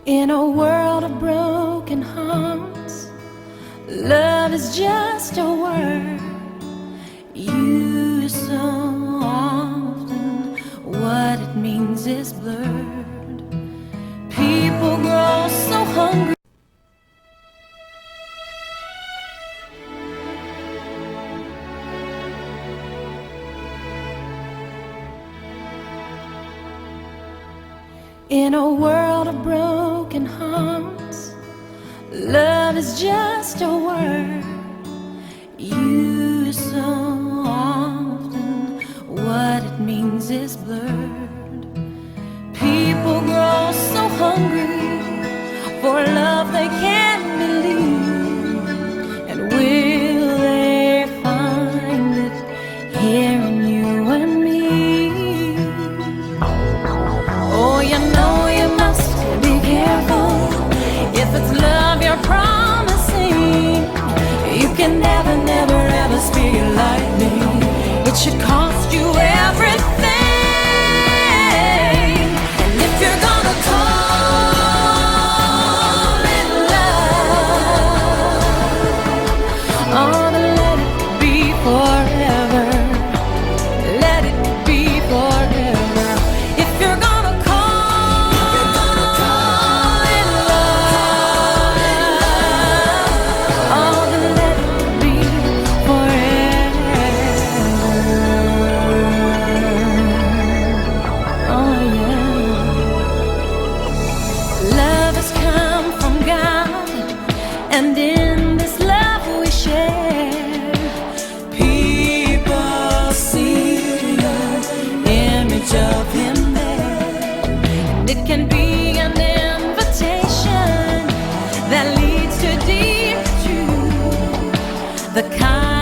In a world of broken hearts, love is just a word used so often. What it means is blurred. People grow so hungry. In a world of broken hearts, love is just a word used so often. What it means is blurred. People grow so hungry for love they can't believe. And will they find it here in you and me? Oh, you know you must be careful. If it's love you're promising, you can never, never, ever speak it like me. It should cost you everything. And if you're gonna call it love, oh, then let it be forever. Let it be forever. If you're gonna call it love, oh, then let it be forever. Oh yeah. Love has come from God, and in this love we share, people see the image of Him there. And it can be an invitation that leads to deep truth, the kind